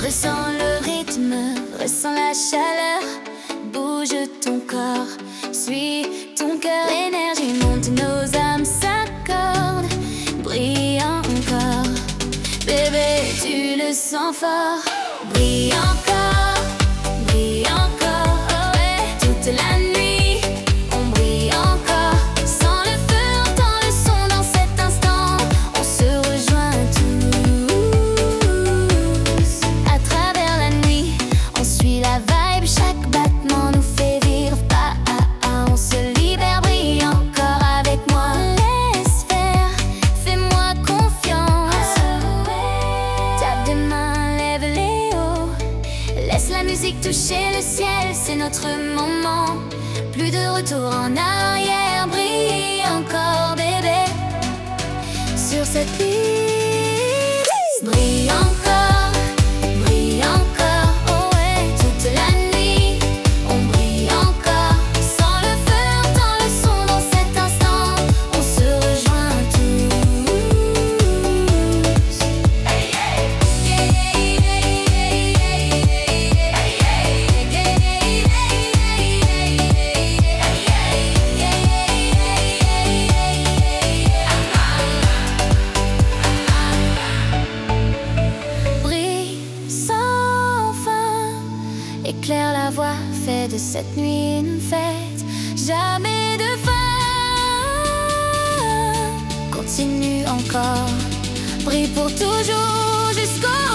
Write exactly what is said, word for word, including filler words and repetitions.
Ressens le rythme, ressens la chaleur. Bouge ton corps, suis ton cœur. L'énergie monte, nos âmes s'accordent. Brille encore, bébé, tu le sens fort. Brille encore, brille encore, oh ouais. Toute la nuit, on brille encore. Sans le feu, entend le son dans cet instant. On se rejoint tous. À travers la nuit, on suit la vibe. Chaque battement nous fait vivre. Pas à un, on se libère. Brille encore avec moi. Laisse faire, fais-moi confiance. Tape de main, lève-les hauts. Laisse la musique toucher le ciel, c'est notre moment. Plus de retour en arrière. Brille encore, bébé, sur cette piste. Brille encore, brille encore, oh ouais. Toute la nuit, on brille encore. Sans le feu, entend le son dans cet instant. On se rejoint tous. Brille sans fin, éclaire la voie, fais de cette nuit une fête. Jamais de fin, continue encore. Brille pour toujours jusqu'au